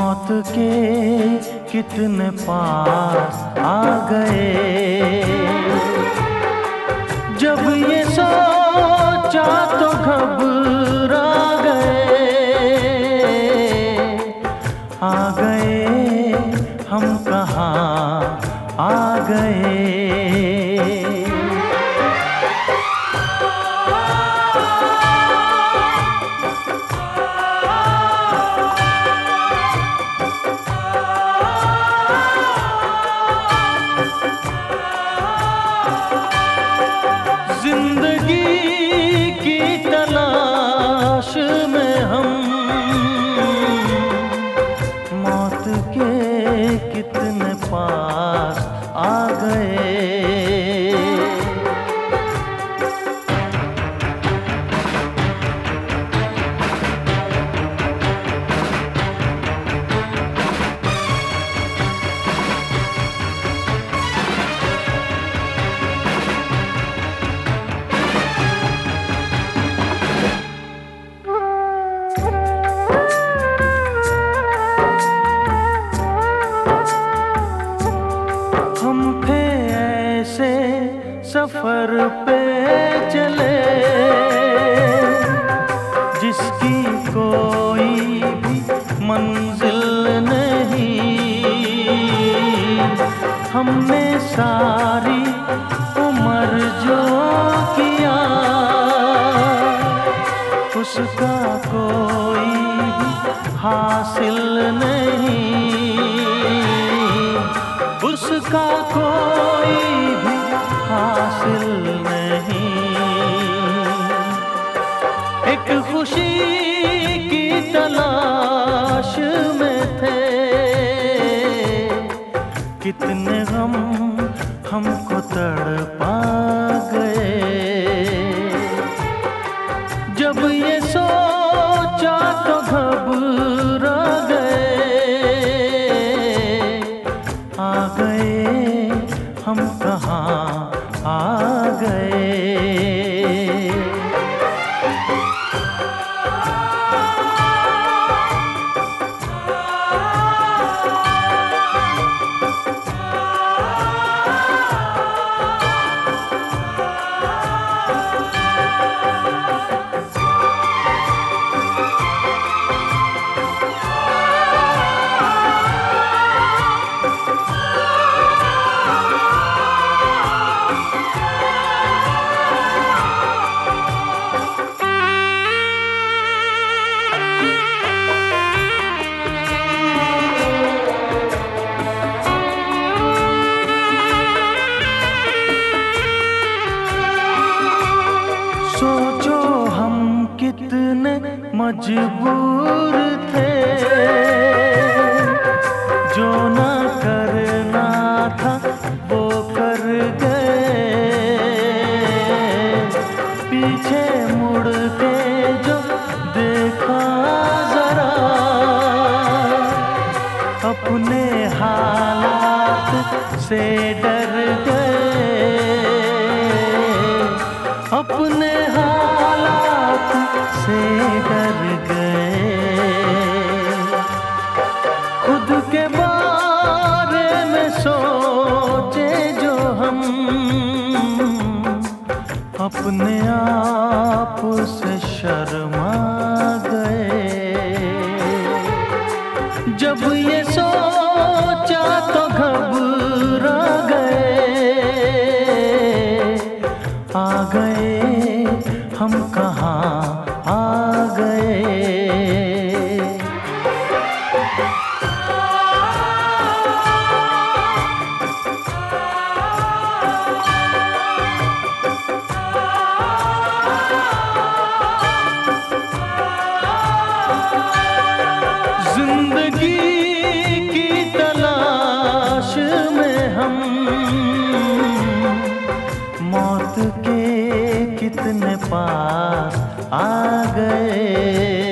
मौत के कितने पास आ गए। जब ये सोचा तो घबरा गए। आ गए हम कहाँ आ गए। जिंदगी की तलाश में हम मौत के कितने पास आ गए। हम थे ऐसे सफर पे चले जिसकी कोई भी मंजिल नहीं। हमने सारी उम्र जो किया उसका कोई भी हासिल नहीं। उसका कोई भी हासिल नहीं। एक खुशी की तलाश में थे। कितने गम हमको तड़पा गए। जब ये सोचा तो घबरा गए। आ गए हम कहाँ आ गए। सोचो हम कितने मजबूर थे। जो ना करना था वो कर गए। पीछे मुड़ के जो देखा जरा अपने हालात से डर गए। अपने हालात से डर गए। खुद के बारे में सोचे जो हम अपने आप से शर्मा गए। जब ये सोचा तो घबरा गए। आ गए हम कहाँ आ गए। जिंदगी की तलाश में हम मौत के कितने पास आ गए।